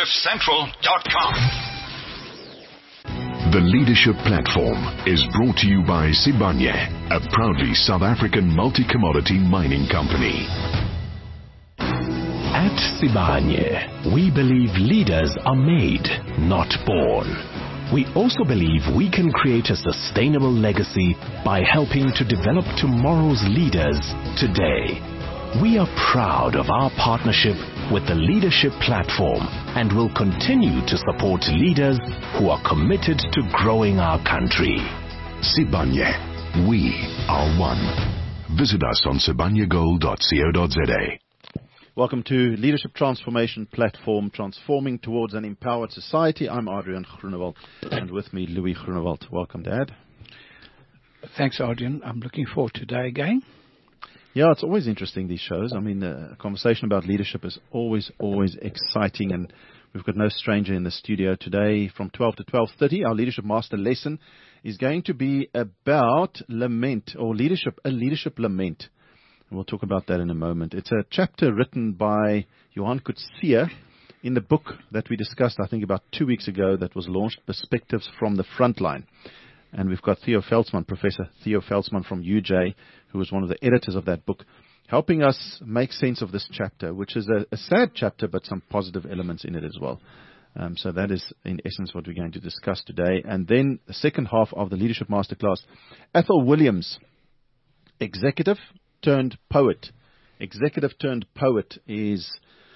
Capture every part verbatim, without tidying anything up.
cliff central dot com. The Leadership Platform is brought to you by Sibanye, a proudly South African multi-commodity mining company. At Sibanye, we believe leaders are made, not born. We also believe we can create a sustainable legacy by helping to develop tomorrow's leaders today. We are proud of our partnership with the Leadership Platform and will continue to support leaders who are committed to growing our country. Sibanye, we are one. Visit us on sibanye gold dot co dot za. Welcome to Leadership Transformation Platform, transforming towards an empowered society. I'm Adrian Groenewald, and with me, Louis Groenewald. Welcome, Dad. Thanks, Adrian. I'm looking forward to today again. Yeah, it's always interesting, these shows. I mean, a conversation about leadership is always, always exciting, and we've got no stranger in the studio today. From twelve to twelve thirty, our Leadership Master lesson is going to be about lament, or leadership, a leadership lament. And we'll talk about that in a moment. It's a chapter written by Johan Coetzee in the book that we discussed, I think, about two weeks ago that was launched, Perspectives from the Frontline. And we've got Theo Veldsman, Professor Theo Veldsman from U J, who was one of the editors of that book, helping us make sense of this chapter, which is a, a sad chapter, but some positive elements in it as well. Um, so that is, in essence, what we're going to discuss today. And then the second half of the Leadership Masterclass, Ethel Williams, executive turned poet. Executive turned poet is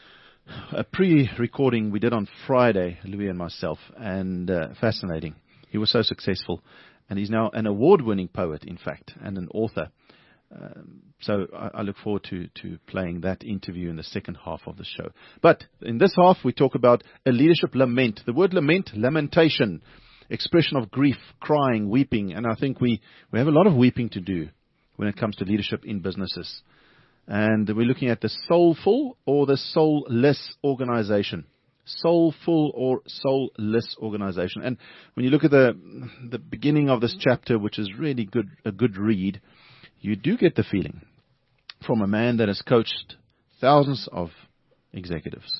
a pre-recording we did on Friday, Louis and myself, and uh, fascinating. He was so successful, and he's now an award-winning poet, in fact, and an author. Um, so I, I look forward to, to playing that interview in the second half of the show. But in this half, we talk about a leadership lament. The word lament, lamentation, expression of grief, crying, weeping, and I think we, we have a lot of weeping to do when it comes to leadership in businesses. And we're looking at the soulful or the soulless organization. Soulful or soulless organization. And when you look at the the beginning of this chapter, which is really good, a good read, you do get the feeling from a man that has coached thousands of executives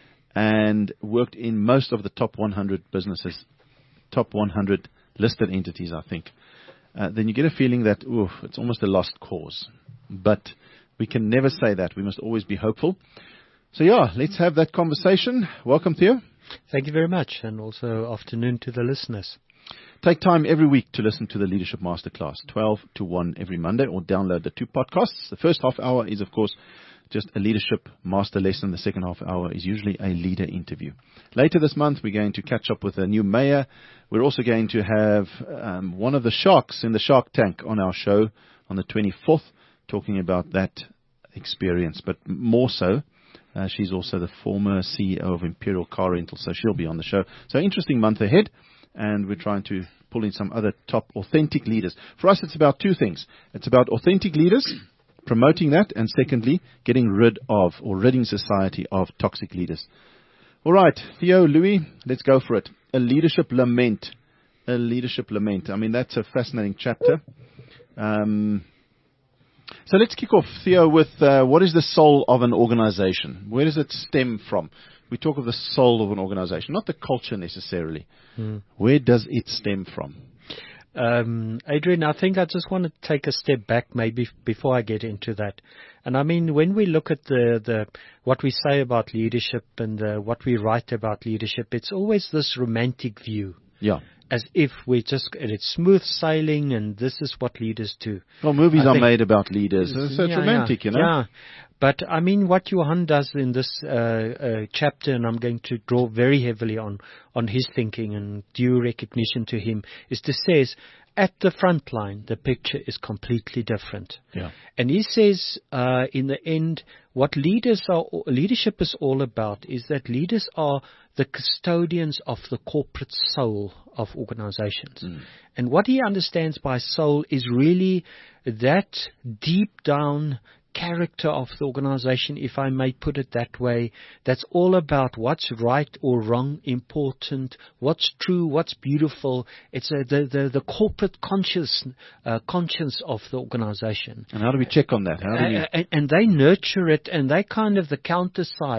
and worked in most of the top one hundred businesses, top one hundred listed entities, I think. Uh, then you get a feeling that, ooh, it's almost a lost cause. But we can never say that. We must always be hopeful. So, yeah, let's have that conversation. Welcome, Theo. Thank you very much, and also afternoon to the listeners. Take time every week to listen to the Leadership Masterclass, twelve to one every Monday, or download the two podcasts. The first half hour is, of course, just a leadership master lesson. The second half hour is usually a leader interview. Later this month, we're going to catch up with a new mayor. We're also going to have um, one of the sharks in the Shark Tank on our show on the twenty-fourth, talking about that experience. But more so, uh, she's also the former C E O of Imperial Car Rental, so she'll be on the show. So interesting month ahead, and we're trying to pull in some other top authentic leaders. For us, it's about two things. It's about authentic leaders, promoting that, and secondly, getting rid of or ridding society of toxic leaders. All right, Theo, Louis, let's go for it. A leadership lament. A leadership lament. I mean, that's a fascinating chapter. Um, so let's kick off, Theo, with uh, what is the soul of an organization? Where does it stem from? We talk of the soul of an organization, not the culture necessarily. Hmm. Where does it stem from? Um, Adrian, I think I just want to take a step back maybe f- before I get into that. And I mean, when we look at the, the what we say about leadership and the, what we write about leadership, it's always this romantic view. Yeah. As if we just, it's smooth sailing and this is what leaders do. Well, movies I are think, made about leaders. So it's yeah, romantic, yeah, you know. Yeah. But I mean, what Johan does in this uh, uh, chapter, and I'm going to draw very heavily on, on his thinking and due recognition to him, is to say, at the front line, the picture is completely different. Yeah. And he says, uh, in the end, what leaders are, leadership is all about is that leaders are the custodians of the corporate soul of organizations. Mm. And what he understands by soul is really that deep down character of the organization, if I may put it that way, that's all about what's right or wrong, important, what's true, what's beautiful. It's a, the, the, the corporate conscious, uh, conscience of the organization. And how do we check on that? How do we... uh, and, and they nurture it, and they kind of the counter side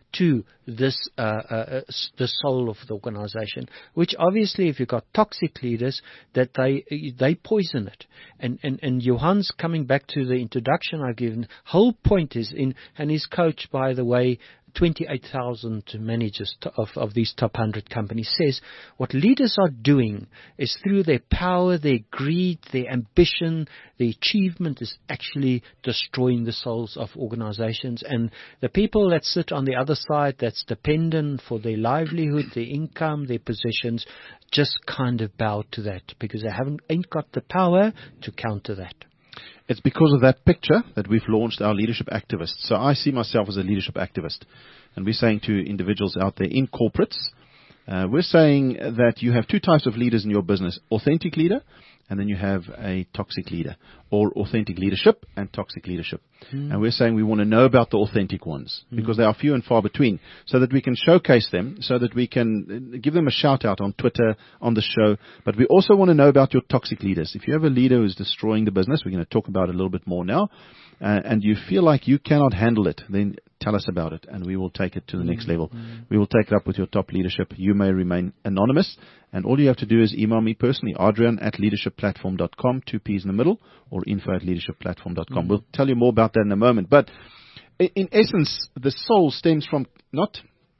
to this uh, uh, the soul of the organization. Which obviously, if you've got toxic leaders, that they they poison it. And and and Johan's coming back to the introduction I've given. Whole point is in, and he's coached, by the way, twenty-eight thousand managers of, of these top one hundred companies, says what leaders are doing is through their power, their greed, their ambition, their achievement is actually destroying the souls of organizations. And the people that sit on the other side, that's dependent for their livelihood, their income, their positions, just kind of bow to that because they haven't ain't got the power to counter that. It's because of that picture that we've launched our leadership activists. So I see myself as a leadership activist. And we're saying to individuals out there in corporates, uh, we're saying that you have two types of leaders in your business. Authentic leader, and then you have a toxic leader. Or authentic leadership and toxic leadership. Mm. And we're saying we want to know about the authentic ones. Mm. Because they are few and far between. So that we can showcase them. So that we can give them a shout out on Twitter, on the show. But we also want to know about your toxic leaders. If you have a leader who's destroying the business, we're going to talk about it a little bit more now. Uh, and you feel like you cannot handle it, then tell us about it, and we will take it to the next level. Mm-hmm. We will take it up with your top leadership. You may remain anonymous, and all you have to do is email me personally, Adrian at leadership platform dot com, two P's in the middle, or info at leadership platform dot com. Mm-hmm. We'll tell you more about that in a moment. But in, in essence, the soul stems from not...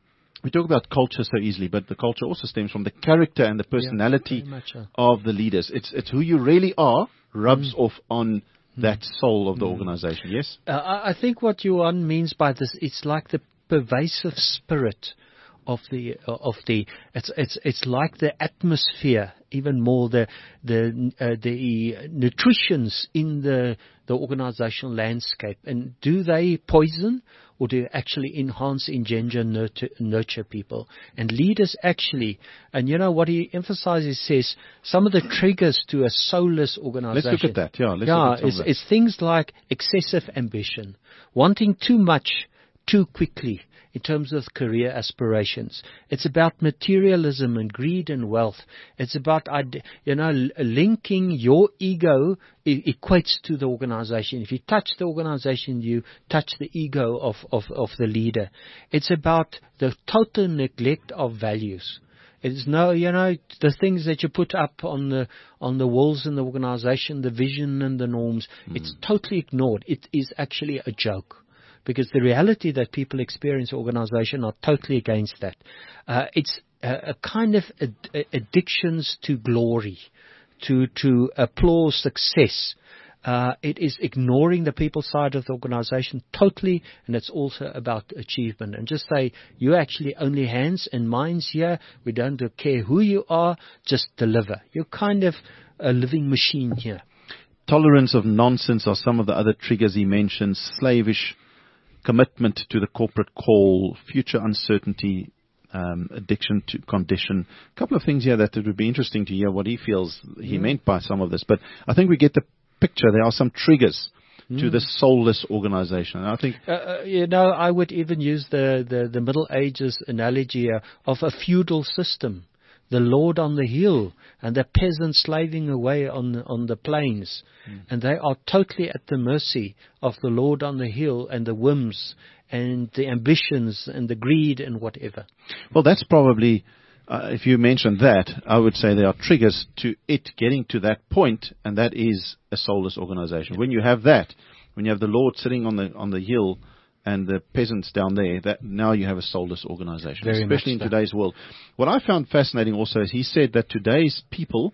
We talk about culture so easily, but the culture also stems from the character and the personality yeah, much, uh. of the leaders. It's it's who you really are rubs mm. off on that soul of the organization, yes? Uh, I think what Johan means by this, it's like the pervasive spirit of the uh, of the it's it's it's like the atmosphere, even more the the uh, the nutritions in the the organizational landscape. And do they poison or do they actually enhance, engender, nurture, nurture people? And leaders actually, and you know what he emphasizes, says some of the triggers to a soulless organization. Let's look at that. Yeah, let's yeah, look at some it's, of that. It's things like excessive ambition, wanting too much too quickly in terms of career aspirations. It's about materialism and greed and wealth. It's about, you know, linking your ego equates to the organization. If you touch the organization, you touch the ego of, of, of the leader. It's about the total neglect of values. It's no, you know, the things that you put up on the on the walls in the organization, the vision and the norms, mm. it's totally ignored. It is actually a joke. Because the reality that people experience in organization are totally against that. Uh, it's a, a kind of ad- addictions to glory, to to applause success. Uh, it is ignoring the people side of the organization totally, and it's also about achievement. And just say, you're actually only hands and minds here. We don't care who you are, just deliver. You're kind of a living machine here. Tolerance of nonsense are some of the other triggers he mentions. Slavish commitment to the corporate call, future uncertainty, um, addiction to condition. A couple of things here that it would be interesting to hear what he feels he mm. meant by some of this. But I think we get the picture. There are some triggers mm. to this soulless organization. And I think, uh, uh, you know, I would even use the, the, the Middle Ages analogy uh, of a feudal system. The lord on the hill and the peasants slaving away on the, on the plains. Mm. And they are totally at the mercy of the lord on the hill and the whims and the ambitions and the greed and whatever. Well, that's probably, uh, if you mentioned that, I would say there are triggers to it getting to that point, and that is a soulless organization. Yeah. When you have that, when you have the lord sitting on the on the hill and the peasants down there, that now you have a soulless organization, Very especially in so. today's world. What I found fascinating also is he said that today's people,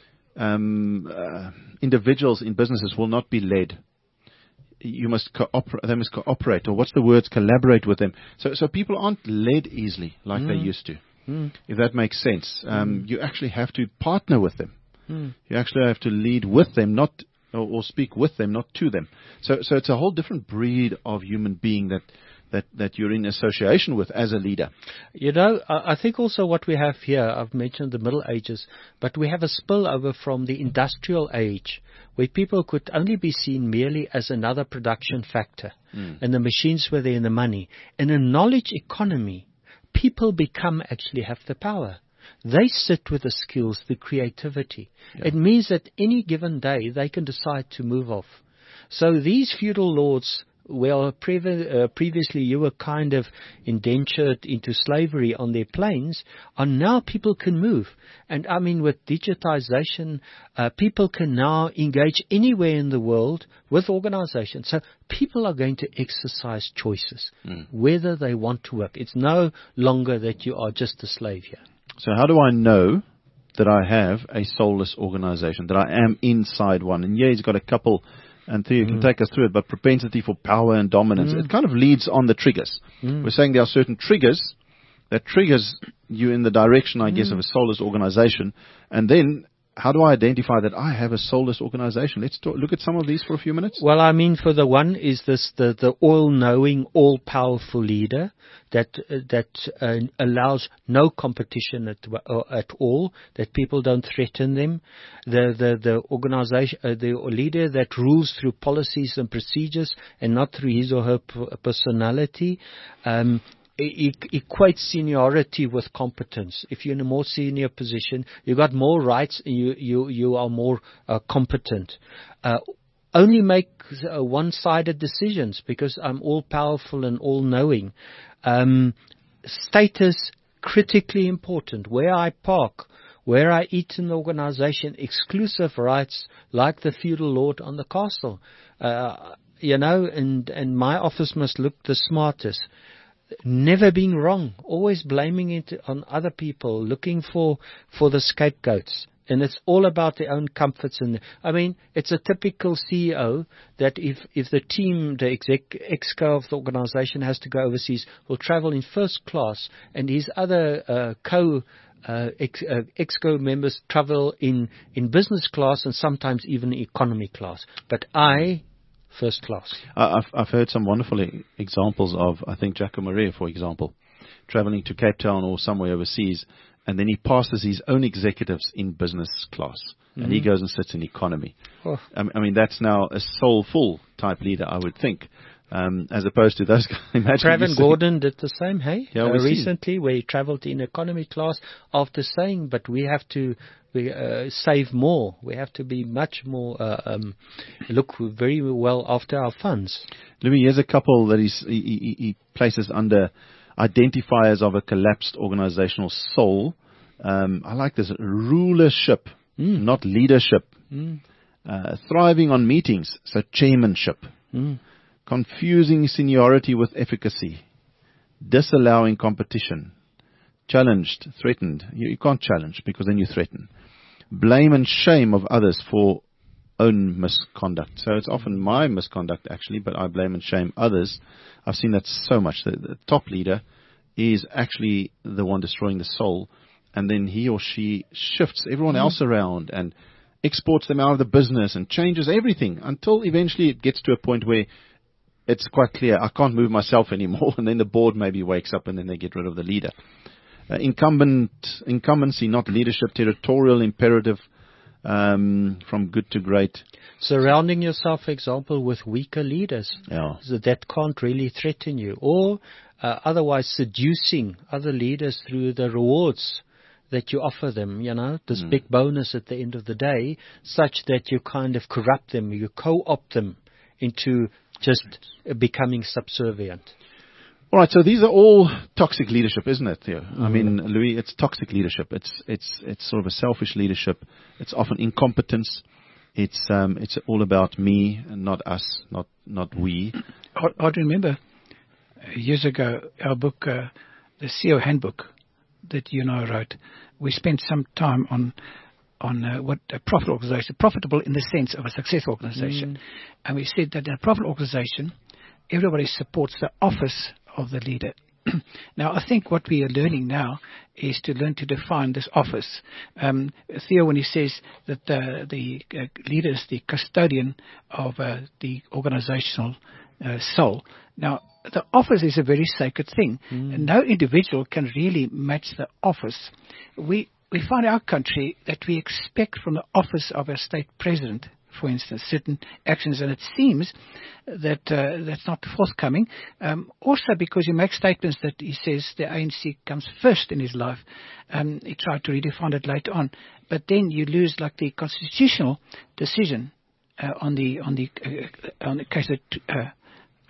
um, uh, individuals in businesses will not be led. You must cooperate, they must cooperate, or what's the words, collaborate with them. So, so people aren't led easily like mm. they used to, mm. if that makes sense. Um, mm. You actually have to partner with them. Mm. You actually have to lead with them, not Or, or speak with them, not to them. So, so it's a whole different breed of human being that, that, that you're in association with as a leader. You know, I think also what we have here, I've mentioned the Middle Ages, but we have a spillover from the industrial age, where people could only be seen merely as another production factor, mm. and the machines were there and the money. In a knowledge economy, people become actually have the power. They sit with the skills, the creativity. Yeah. It means that any given day they can decide to move off. So these feudal lords Well, previ- uh, previously you were kind of indentured into slavery on their planes, and now people can move. And I mean, with digitization, uh, people can now engage anywhere in the world with organizations. So people are going to exercise choices, mm. whether they want to work. It's no longer that you are just a slave here. So how do I know that I have a soulless organization, that I am inside one? And yeah, he's got a couple. And Theo, you can mm. take us through it, but propensity for power and dominance, mm. it kind of leads on the triggers. Mm. We're saying there are certain triggers that triggers you in the direction, I mm. guess, of a soulless organization. And then, how do I identify that I have a soulless organization? Let's talk, look at some of these for a few minutes. Well, I mean, for the one is this the, the all-knowing, all-powerful leader that uh, that uh, allows no competition at uh, at all, that people don't threaten them. The the the organization, uh, the leader that rules through policies and procedures and not through his or her p- personality. Um, It equates seniority with competence. If you're in a more senior position, you've got more rights and you, you, you are more uh, competent. Uh, only make uh, one-sided decisions because I'm all-powerful and all-knowing. Um, status, critically important. Where I park, where I eat in the organization, exclusive rights like the feudal lord on the castle. Uh, you know, and, and my office must look the smartest. Never being wrong, always blaming it on other people, looking for, for the scapegoats. And it's all about their own comforts. And I mean, it's a typical C E O that if, if the team, the exec, exco of the organization has to go overseas, will travel in first class, and his other uh, co uh, ex, uh, exco members travel in, in business class and sometimes even economy class. But I... first class. Uh, I've, I've heard some wonderful e- examples of, I think, Jaco Maria, for example, traveling to Cape Town or somewhere overseas, and then he passes his own executives in business class, mm-hmm. and he goes and sits in economy. Oh. I, I mean, that's now a soulful type leader, I would think, um, as opposed to those guys. Pravin Gordhan did the same, hey? Yeah, uh, recently, where he traveled in economy class after saying, but we have to we uh, save more. We have to be much more, uh, um, look very well after our funds. Louis, here's a couple that he's, he, he, he places under identifiers of a collapsed organizational soul. Um, I like this. Rulership, mm. not leadership. Mm. Uh, thriving on meetings, so chairmanship. Mm. Confusing seniority with efficacy. Disallowing competition. Challenged, threatened. You, you can't challenge because then you threaten. Blame and shame of others for own misconduct. So it's often my misconduct, actually, but I blame and shame others. I've seen that so much. The, the top leader is actually the one destroying the soul, and then he or she shifts everyone mm. else around and exports them out of the business and changes everything until eventually it gets to a point where it's quite clear, I can't move myself anymore, and then the board maybe wakes up and then they get rid of the leader. Uh, incumbent incumbency, not leadership. Territorial imperative, um, from good to great. Surrounding yourself, for example, with weaker leaders yeah. so that can't really threaten you, or uh, otherwise seducing other leaders through the rewards that you offer them, you know, this mm. big bonus at the end of the day, such that you kind of corrupt them, you co-opt them into just right. becoming subservient. All right, so these are all toxic leadership, isn't it, Theo? Mm-hmm. I mean, Louis, it's toxic leadership. It's it's it's sort of a selfish leadership. It's often incompetence. It's um it's all about me and not us, not not we. I, I remember years ago our book, uh, the C E O Handbook, that you and I wrote. We spent some time on on uh, what a profit organization, profitable in the sense of a successful organization, mm. and we said that in a profit organization, everybody supports the office of the leader. Now, I think what we are learning now is to learn to define this office. Um, Theo, when he says that uh, the uh, leader is the custodian of uh, the organizational uh, soul. Now, the office is a very sacred thing, mm. and no individual can really match the office. We we find in our country that we expect from the office of a state president, for instance, certain actions, and it seems that uh, that's not forthcoming. Um, also because he makes statements that he says the A N C comes first in his life. Um, he tried to redefine it later on. But then you lose like the constitutional decision uh, on the on the uh, on the case of uh,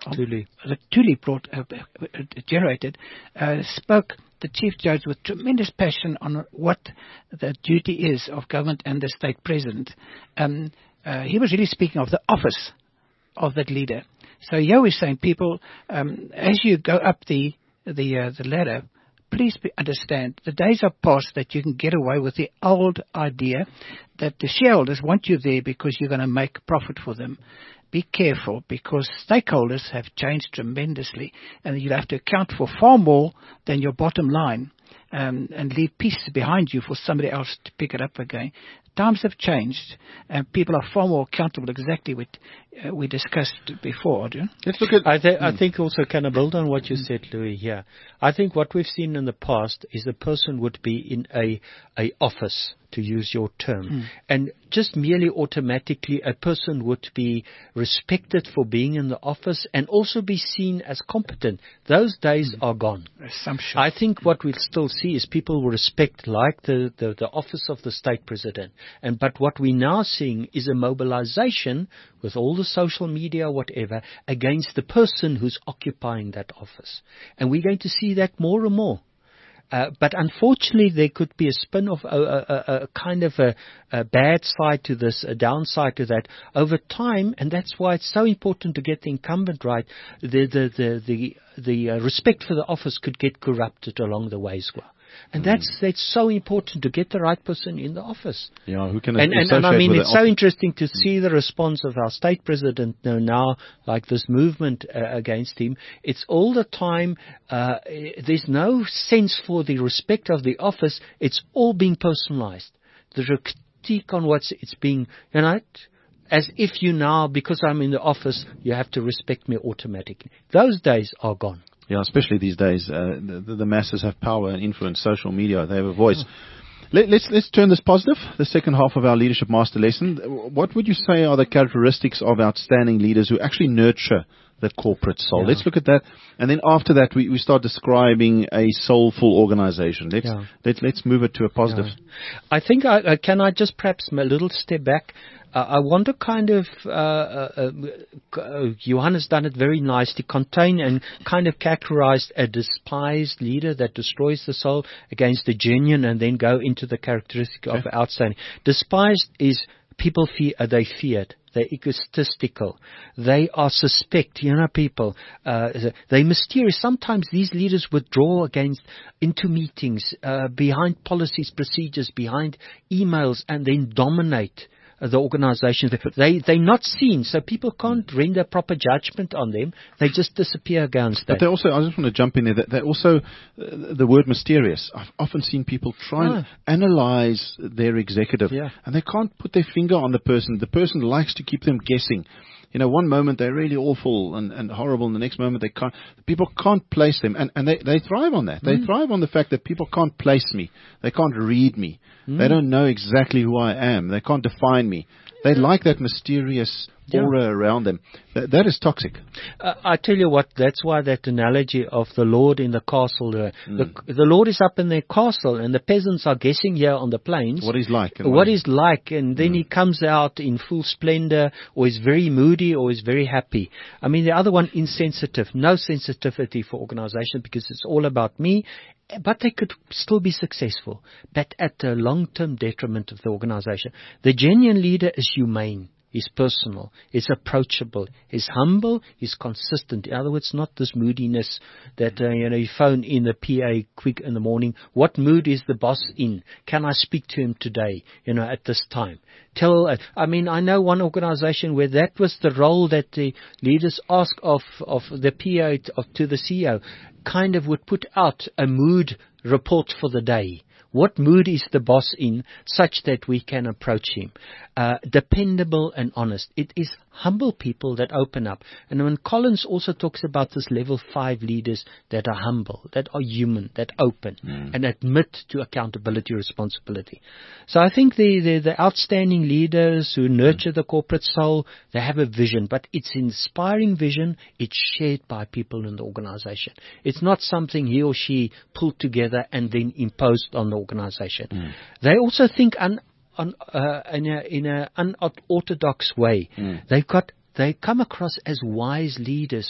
Tuli. that Tuli brought, uh, uh, generated, uh, spoke the Chief Judge with tremendous passion on what the duty is of government and the state president. Um, uh, he was really speaking of the office of that leader. So here we're saying, people, um, as you go up the the uh, the ladder, please be, understand the days are past that you can get away with the old idea that the shareholders want you there because you're going to make profit for them. Be careful, because stakeholders have changed tremendously, and you'll have to account for far more than your bottom line, um, and leave pieces behind you for somebody else to pick it up again. Times have changed, and people are far more accountable, exactly what uh, we discussed before. Do you? Let's look at... I, th- I think also, can I build on what you said, Louis, here? I think what we've seen in the past is a person would be in a, a office, to use your term, mm. and just merely automatically a person would be respected for being in the office and also be seen as competent. Those days mm. are gone. Assumption. I think what we'll still see is people will respect, like the, the, the office of the state president. And but what we're now seeing is a mobilization with all the social media, whatever, against the person who's occupying that office. And we're going to see that more and more. Uh, but unfortunately, there could be a spin of a, a, a kind of a, a bad side to this, a downside to that over time, and that's why it's so important to get the incumbent right. The the the the, the uh, respect for the office could get corrupted along the way as well. And that's that's so important to get the right person in the office. Yeah, who can and, and, and I mean, it's so office. interesting to see the response of our state president now, now like this movement uh, against him. It's all the time, uh, there's no sense for the respect of the office. It's all being personalized. The critique on what's it's being, you know, as if you now, because I'm in the office, you have to respect me automatically. Those days are gone. Yeah, especially these days, uh, the, the masses have power and influence. Social media, they have a voice. Let, let's let's turn this positive. The second half of our leadership master lesson. What would you say are the characteristics of outstanding leaders who actually nurture the corporate soul? Yeah. Let's look at that, and then after that, we, we start describing a soulful organization. Let's yeah. let, let's move it to a positive. Yeah. I think I, uh, can I just perhaps a little step back. Uh, I want to kind of, uh, uh, uh, Johan has done it very nicely, contain and kind of characterize a despised leader that destroys the soul against the genuine, and then go into the characteristic okay. of outstanding. Despised is people fear, uh, they feared. They're egotistical. They are suspect, you know, people. Uh, they're mysterious. Sometimes these leaders withdraw against, into meetings, uh, behind policies, procedures, behind emails, and then dominate the organization. They, they're not seen, so people can't render proper judgment on them. They just disappear against that. But they also, I just want to jump in there, that they also, uh, the word mysterious. I've often seen people try ah. and analyze their executive, yeah. and they can't put their finger on the person. The person likes to keep them guessing. You know, one moment they're really awful and, and horrible, and the next moment they can't. People can't place them, and, and they, they thrive on that. They mm. thrive on the fact that people can't place me. They can't read me. Mm. They don't know exactly who I am. They can't define me. They like that mysterious aura yeah. around them. That, that is toxic. Uh, I tell you what, that's why that analogy of the Lord in the castle, uh, mm. the, the Lord is up in their castle, and the peasants are guessing here on the plains what he's like. And what he's like, and then mm. he comes out in full splendor, or is very moody, or is very happy. I mean, the other one, insensitive, no sensitivity for organization, because it's all about me. But they could still be successful, but at the long-term detriment of the organization. The genuine leader is humane. He's personal, he's approachable, he's humble, he's consistent. In other words, not this moodiness that, uh, you know, you phone in the P A quick in the morning. What mood is the boss in? Can I speak to him today, you know, at this time? Tell, uh, I mean, I know one organization where that was the role that the leaders asked of, of the P A of, to the C E O, kind of would put out a mood report for the day. What mood is the boss in, such that we can approach him? Uh, dependable and honest. It is humble people that open up. And when Collins also talks about this level five leaders that are humble, that are human, that open, mm. and admit to accountability, responsibility. So I think the, the, the outstanding leaders who nurture mm. the corporate soul, they have a vision, but it's inspiring vision. It's shared by people in the organization. It's not something he or she pulled together and then imposed on the organization. Mm. They also think un, un, uh, in a in an unorthodox way. Mm. They've got they come across as wise leaders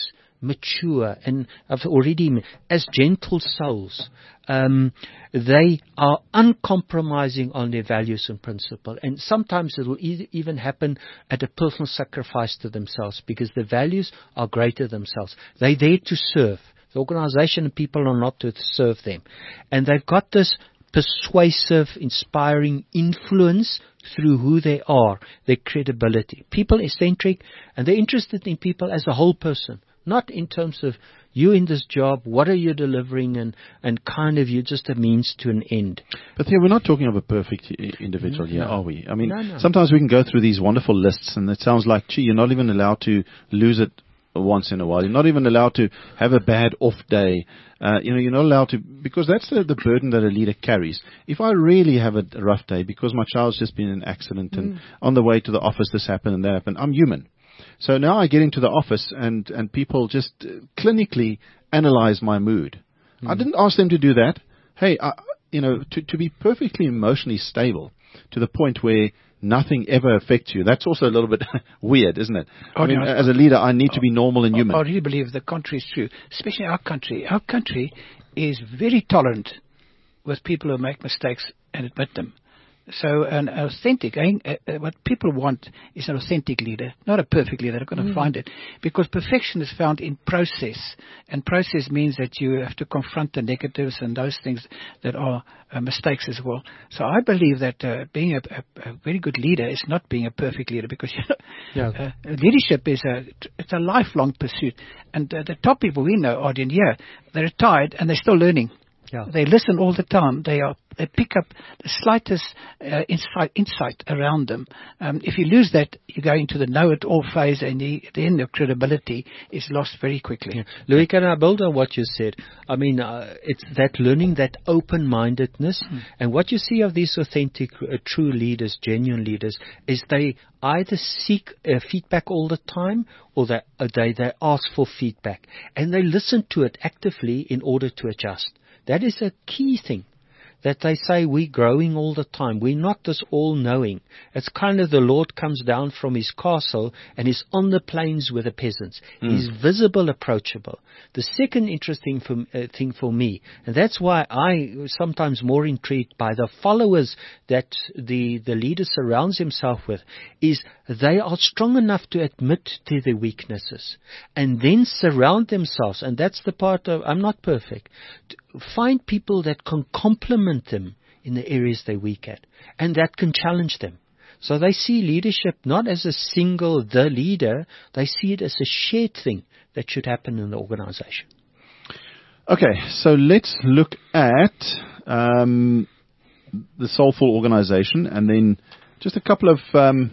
mature, and I've already, as gentle souls, um, they are uncompromising on their values and principle. And sometimes it will e- even happen at a personal sacrifice to themselves, because the values are greater themselves. They're there to serve. The organization and people are not to serve them. And they've got this persuasive, inspiring influence through who they are, their credibility. People-centric, and they're interested in people as a whole person, not in terms of you in this job, what are you delivering, and, and kind of you're just a means to an end. But here, we're not talking of a perfect I- individual No, here, no. are we? I mean, No, no. sometimes we can go through these wonderful lists, and it sounds like, gee, you're not even allowed to lose it once in a while. You're not even allowed to have a bad off day. Uh, you know, you're not allowed to, because that's the, the burden that a leader carries. If I really have a rough day because my child's just been in an accident and on the way to the office this happened and that happened, I'm human. So now I get into the office and, and people just uh, clinically analyze my mood. Mm. I didn't ask them to do that. Hey, I, you know, to, to be perfectly emotionally stable to the point where nothing ever affects you. That's also a little bit weird, isn't it? Oh, I mean, no, as a leader, I need to be normal and human. I really believe the contrary is true, especially our country. Our country is very tolerant with people who make mistakes and admit them. So an authentic, uh, uh, what people want is an authentic leader, not a perfect leader. They're going to mm. find it, because perfection is found in process, and process means that you have to confront the negatives and those things that are uh, mistakes as well. So I believe that uh, being a, a, a very good leader is not being a perfect leader, because you know, yeah. uh, leadership is a it's a lifelong pursuit. And uh, the top people we know, Arden, yeah, they're retired and they're still learning. Yeah. They listen all the time. They are. They pick up the slightest uh, insight, insight around them. Um, if you lose that, you go into the know-it-all phase, and you, then the credibility is lost very quickly. Yeah. Louis, can I build on what you said? I mean, uh, it's that learning, that open-mindedness, mm. and what you see of these authentic, uh, true leaders, genuine leaders, is they either seek uh, feedback all the time, or they, uh, they they ask for feedback, and they listen to it actively in order to adjust. That is a key thing, that they say we're growing all the time. We're not this all-knowing. It's kind of the Lord comes down from his castle and is on the plains with the peasants. Mm. He's visible, approachable. The second interesting for, uh, thing for me, and that's why I sometimes more intrigued by the followers that the, the leader surrounds himself with, is they are strong enough to admit to their weaknesses and then surround themselves, and that's the part of, I'm not perfect, find people that can complement them in the areas they're weak at, and that can challenge them. So they see leadership not as a single, the leader, they see it as a shared thing that should happen in the organization. Okay, so let's look at um, the Soulful organization, and then just a couple of um,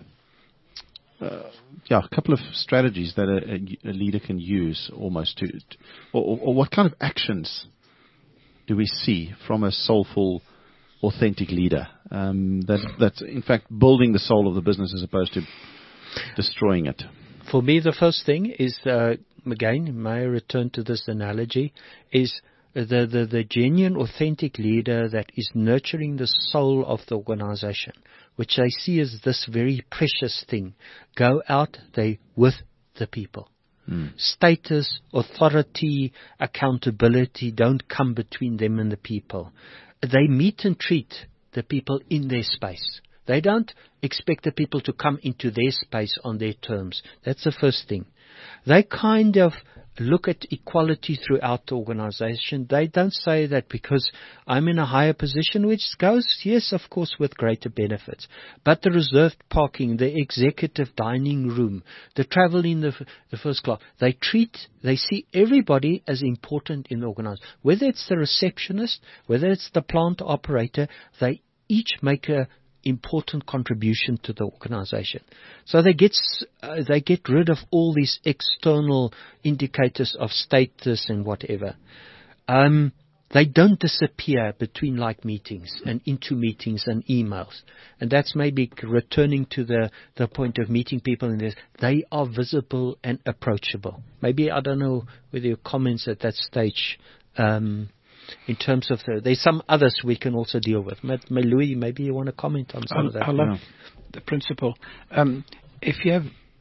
uh, yeah, a couple of strategies that a, a leader can use almost to, to or, or what kind of actions do we see from a soulful, authentic leader um, that that's in fact building the soul of the business as opposed to destroying it? For me, the first thing is, uh, again, may I return to this analogy, is the, the, the genuine, authentic leader that is nurturing the soul of the organization, which they see as this very precious thing. Go out, they with the people. Mm. Status, authority, accountability don't come between them and the people. They meet and treat the people in their space. They don't expect the people to come into their space on their terms. That's the first thing. They kind of look at equality throughout the organization. They don't say that because I'm in a higher position, which goes, yes, of course, with greater benefits. But the reserved parking, the executive dining room, the travel in the, the first class, they treat, they see everybody as important in the organization. Whether it's the receptionist, whether it's the plant operator, they each make a important contribution to the organization. So they get uh, they get rid of all these external indicators of status and whatever. Um, they don't disappear between like meetings and into meetings and emails. And that's maybe returning to the, the point of meeting people in this. They are visible and approachable. Maybe, I don't know whether your comments at that stage, um, in terms of the, there's some others we can also deal with. Louis, maybe you want to comment on some I, of that. I love yeah. the principle. Um, if you have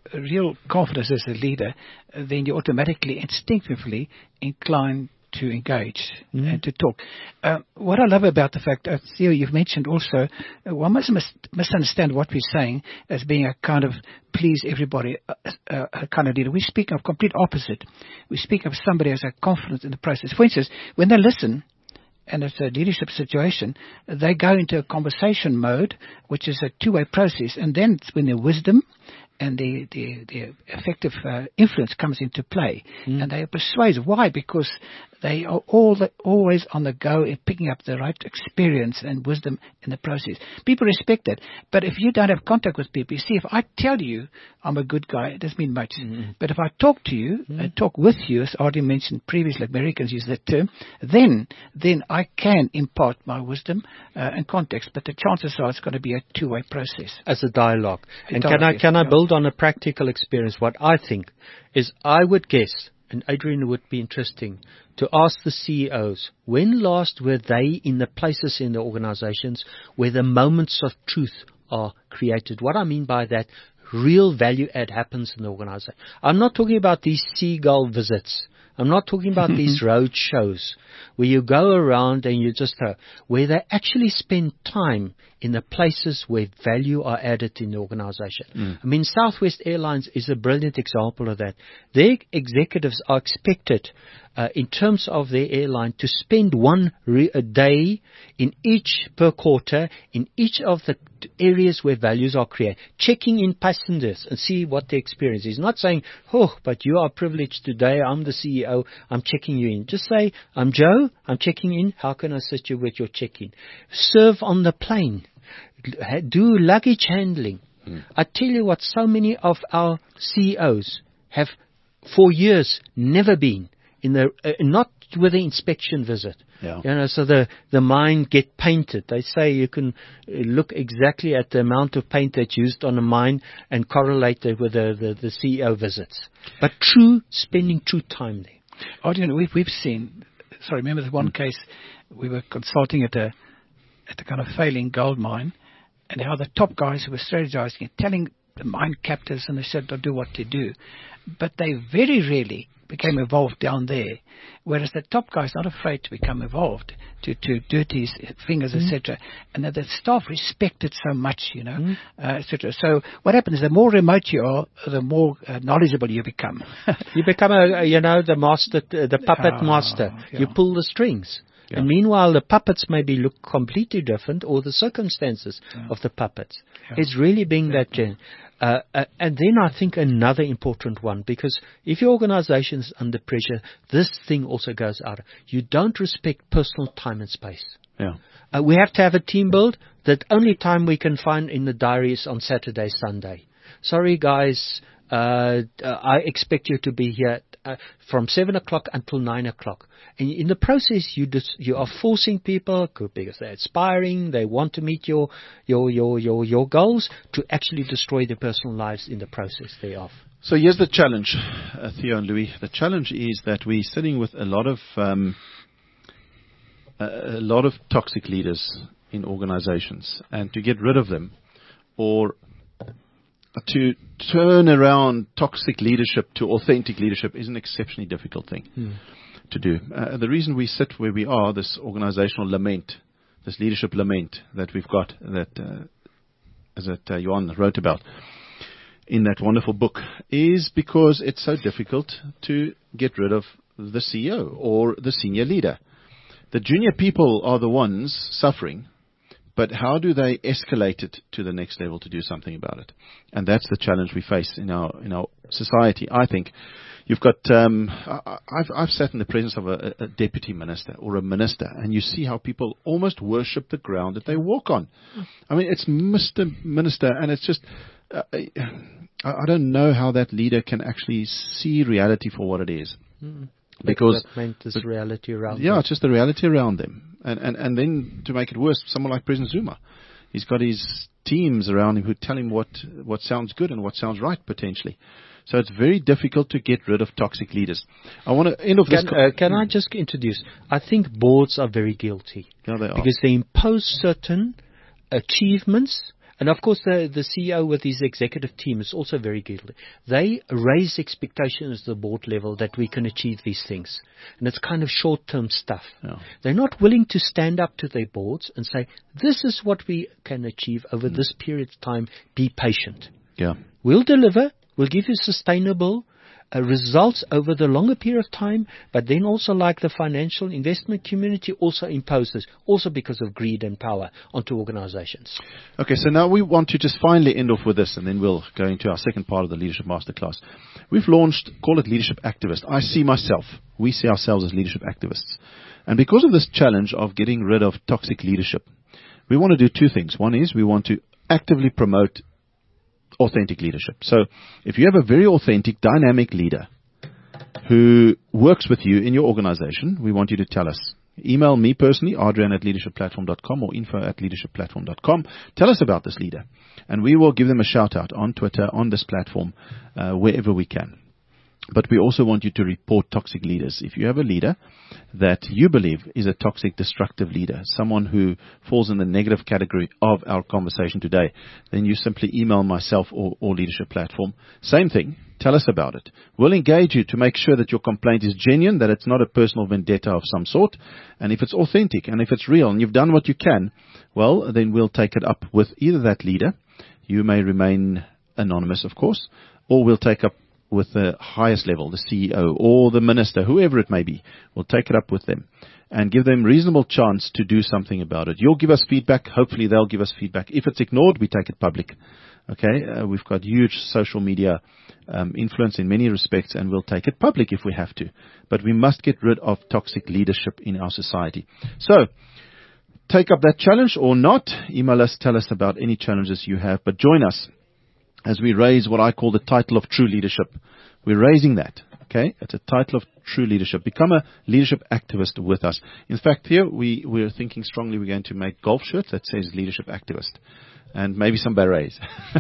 real confidence as a leader, uh, then you automatically, instinctively incline to engage mm-hmm. and to talk. Uh, what I love about the fact, uh, Theo, you've mentioned also, uh, one must mis- misunderstand what we're saying as being a kind of please everybody uh, uh, a kind of leader. We speak of complete opposite. We speak of somebody as a confidence in the process. For instance, when they listen, and it's a leadership situation, they go into a conversation mode, which is a two-way process, and then it's when their wisdom and the, the, the effective uh, influence comes into play. Mm. And they are persuasive. Why? Because they are all the, always on the go in picking up the right experience and wisdom in the process. People respect that. But if you don't have contact with people, you see, if I tell you I'm a good guy, it doesn't mean much. Mm. But if I talk to you mm. and talk with you, as Artie mentioned previously, Americans use that term, then then I can impart my wisdom uh, and context. But the chances are it's going to be a two-way process. As a dialogue. A and dialogue, can I, yes, can I yeah. build on a practical experience? What I think is I would guess, and Adrian would be interesting, to ask the C E Os, when last were they in the places in the organizations where the moments of truth are created? What I mean by that, real value add happens in the organization. I'm not talking about these seagull visits. I'm not talking about these road shows where you go around and you just, uh, where they actually spend time in the places where value are added in the organization. Mm. I mean, Southwest Airlines is a brilliant example of that. Their executives are expected, uh, in terms of their airline, to spend one re- a day in each per quarter in each of the areas where values are created, checking in passengers and see what the experience is. Not saying, oh, but you are privileged today, I'm the C E O, I'm checking you in. Just say, I'm Joe, I'm checking in, how can I assist you with your check-in? Serve on the plane. Do luggage handling. Mm. I tell you what, so many of our C E Os have for years never been in the, uh, not with the inspection visit. Yeah. You know, so the, the mine get painted. They say you can look exactly at the amount of paint that's used on a mine and correlate it with the, the, the C E O visits. But true, spending true time there. Oh, you know, we've, we've seen, sorry, remember the one mm. case we were consulting at a, at a kind of failing gold mine, and how the top guys who were strategizing and telling the mine captors, and they said they'll do what to do. But they very rarely became involved down there, whereas the top guy's not afraid to become involved, to, to dirty his fingers, mm. et cetera. And that the staff respect it so much, you know, mm. uh, et cetera. So what happens is the more remote you are, the more uh, knowledgeable you become. You become, a, you know, the master, the puppet oh, master. Yeah. You pull the strings. Yeah. And meanwhile, the puppets maybe look completely different, or the circumstances yeah. of the puppets. Yeah. It's really being yeah. that gen. Uh, uh, and then I think another important one, because if your organization is under pressure, this thing also goes out. You don't respect personal time and space. Yeah. Uh, we have to have a team build. That only time we can find in the diary is on Saturday, Sunday. Sorry, guys. Uh, uh, I expect you to be here uh, from seven o'clock until nine o'clock. And in the process, you dis- you are forcing people, because they're aspiring, they want to meet your your your your your goals, to actually destroy their personal lives in the process thereof. So here's the challenge, uh, Theo and Louis. The challenge is that we're sitting with a lot of um, a, a lot of toxic leaders in organizations, and to get rid of them, or to turn around toxic leadership to authentic leadership, is an exceptionally difficult thing mm. to do. Uh, the reason we sit where we are, this organizational lament, this leadership lament that we've got, that uh, as that uh, Johan wrote about in that wonderful book, is because it's so difficult to get rid of the C E O or the senior leader. The junior people are the ones suffering. But how do they escalate it to the next level to do something about it? And that's the challenge we face in our in our society. I think you've got. Um, I, I've I've sat in the presence of a, a deputy minister or a minister, and you see how people almost worship the ground that they walk on. I mean, it's Mister Minister, and it's just. Uh, I, I don't know how that leader can actually see reality for what it is. Mm. Because that meant this reality around yeah, them. it's just the reality around them, and and and then to make it worse, someone like President Zuma, he's got his teams around him who tell him what what sounds good and what sounds right potentially. So it's very difficult to get rid of toxic leaders. I want to end off this. Can, uh, can I just introduce? I think boards are very guilty. Yeah, they are. Because they impose certain achievements And of course, the, the C E O with his executive team is also very guilty. They raise expectations at the board level that we can achieve these things. And it's kind of short-term stuff. Yeah. They're not willing to stand up to their boards and say, this is what we can achieve over mm. this period of time. Be patient. Yeah. We'll deliver. We'll give you sustainable Uh, results over the longer period of time, but then also, like the financial investment community also imposes, also because of greed and power, onto organizations. Okay, so now we want to just finally end off with this, and then we'll go into our second part of the Leadership Masterclass. We've launched, call it Leadership Activist. I see myself, we see ourselves as leadership activists. And because of this challenge of getting rid of toxic leadership, we want to do two things. One is we want to actively promote authentic leadership. So if you have a very authentic, dynamic leader who works with you in your organization, we want you to tell us. Email me personally, adrian at leadership platform dot com or info at leadership platform dot com. Tell us about this leader, and we will give them a shout out on Twitter, on this platform, uh, wherever we can. But we also want you to report toxic leaders. If you have a leader that you believe is a toxic, destructive leader, someone who falls in the negative category of our conversation today, then you simply email myself or, or Leadership Platform. Same thing. Tell us about it. We'll engage you to make sure that your complaint is genuine, that it's not a personal vendetta of some sort. And if it's authentic and if it's real and you've done what you can, well, then we'll take it up with either that leader. You may remain anonymous, of course, or we'll take up with the highest level, the C E O or the minister, whoever it may be. We'll take it up with them and give them reasonable chance to do something about it. You'll give us feedback. Hopefully they'll give us feedback. If it's ignored, we take it public. Okay, uh, we've got huge social media um, influence in many respects, and we'll take it public if we have to. But we must get rid of toxic leadership in our society. So, take up that challenge or not. Email us, tell us about any challenges you have, but join us as we raise what I call the title of true leadership. We're raising that, okay? It's a title of true leadership. Become a leadership activist with us. In fact, here we, we're thinking strongly we're going to make golf shirts that says leadership activist. And maybe some berets.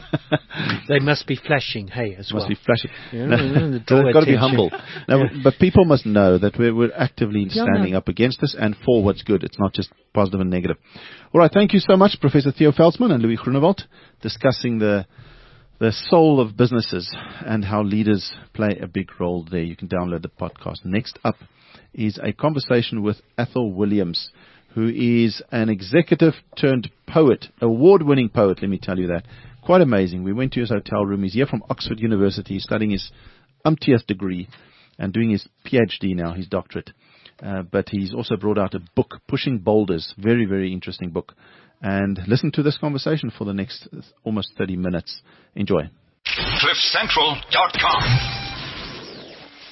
They must be flashing, hey, as well. Must be flashing. Yeah, no, the they've got to be humble. Now, yeah. But people must know that we're, we're actively Yeah, standing no. up against this and for what's good. It's not just positive and negative. All right, thank you so much, Professor Theo Veldsman and Louis Groenewald, discussing the the soul of businesses and how leaders play a big role there. You can download the podcast. Next up is a conversation with Ethel Williams, who is an executive turned poet, award-winning poet, let me tell you that. Quite amazing. We went to his hotel room. He's here from Oxford University, studying his umpteenth degree and doing his PhD now, his doctorate. Uh, but he's also brought out a book, Pushing Boulders, very, very interesting book. And listen to this conversation for the next almost thirty minutes. Enjoy. cliff central dot com